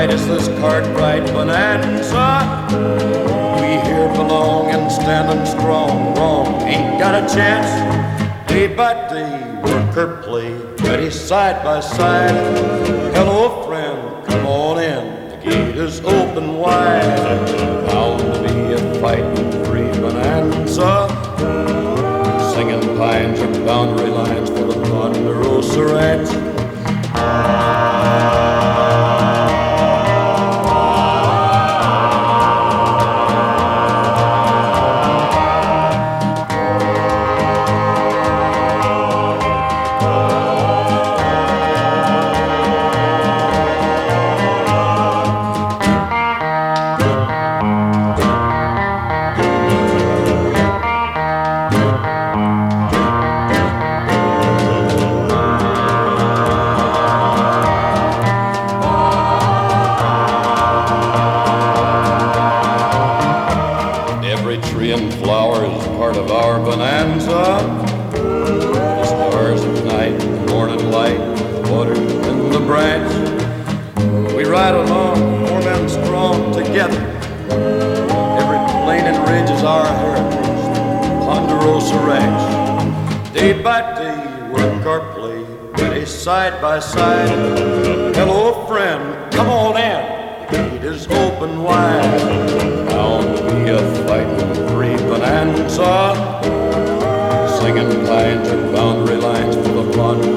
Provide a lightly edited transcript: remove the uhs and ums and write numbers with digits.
right is this Cartwright bonanza. We here belong and standing strong. Wrong ain't got a chance. Day by day, worker play, ready side by side. Hello, friend, come on in. The gate is open wide. Bound to be a fighting free bonanza. Singing pines and boundary lines for the Ponderosa Ranch. Tree and flowers, part of our bonanza. The stars at night, the morning light, the water in the branch. We ride along, 4 men strong together. Every plain and ridge is our heritage, Ponderosa Ranch. Day by day, work our play, ready side by side. Hello, friend, come on in. The gate is open wide. Bound to be a fighting free bonanza. Singing pines and boundary lines for the pond.